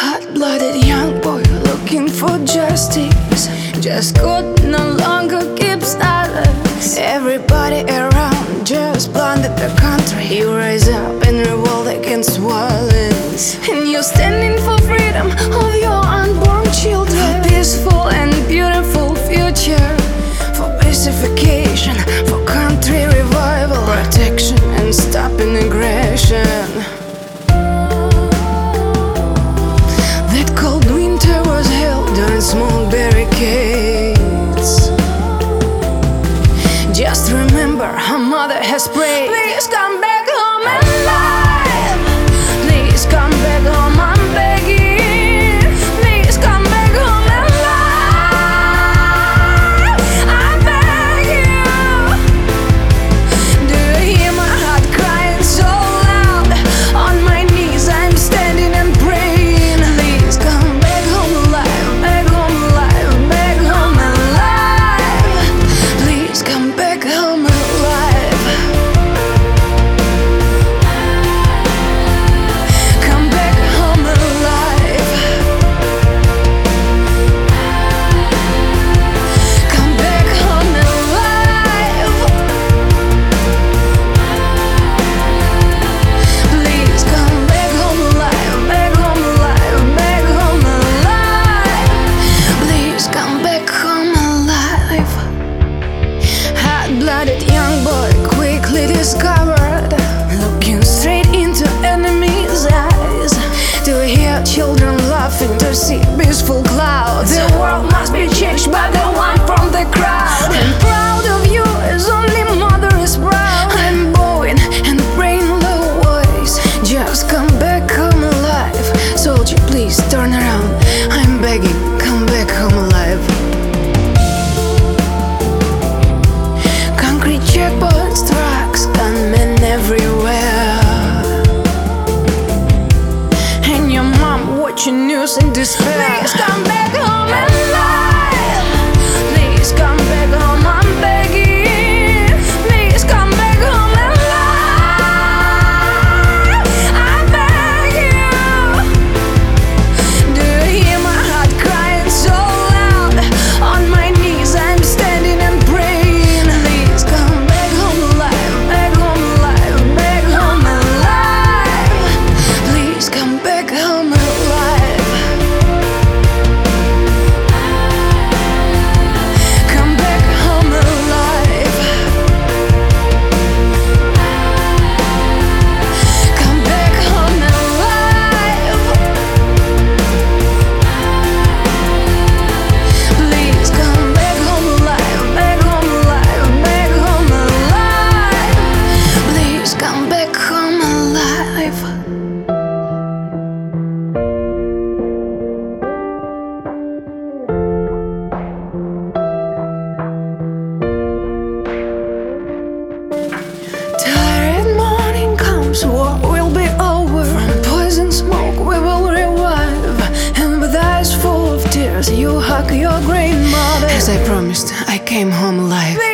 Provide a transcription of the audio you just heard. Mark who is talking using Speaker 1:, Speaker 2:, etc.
Speaker 1: Hot-blooded young boy looking for justice, just could no longer keep silence. Everybody around just plundered the country. You rise up and revolt against violence, and you're standing for freedom of your unborn children, for peaceful and beautiful future, for pacification, for country revival, protection and stopping aggression. That cold winter was held during small barricades. Just remember, her mother has prayed, please come back home alive. Please come back home, I'm begging. Please come back home alive. I beg you. Do you hear my heart crying so loud? On my knees I'm standing and praying. Please come back home alive, back home alive, back home alive. Please come back home alive. Come back home alive. Come back home alive. Please come back home alive, back home alive, back home alive. Please come back home alive. Hot-blooded young boy quickly discovered, looking straight into enemies' eyes, to hear children laughing, to see peaceful clouds. The world must be changed by the one from the crowd. I'm proud of you as only mother is proud. I'm bowing and praying low voice, just come back home alive. Soldier, please turn around, I'm begging, come back home alive. Concrete checkpoints, trucks, gunmen everywhere, and your mom watching news in despair. Please come back home alive. Please come back home, I'm begging. Please come back home alive. I beg you. Do you hear my heart crying so loud? On my knees I'm standing and praying. Please come back home alive, back home alive, back home alive. Please come back home alive. Come back home alive. Come back home alive. Please come back home alive, back home alive, back home alive. Please come back home alive. Tired morning comes, war will be over. From poison smoke we will revive, and with eyes full of tears you hug your grandmother. As I promised, I came home alive.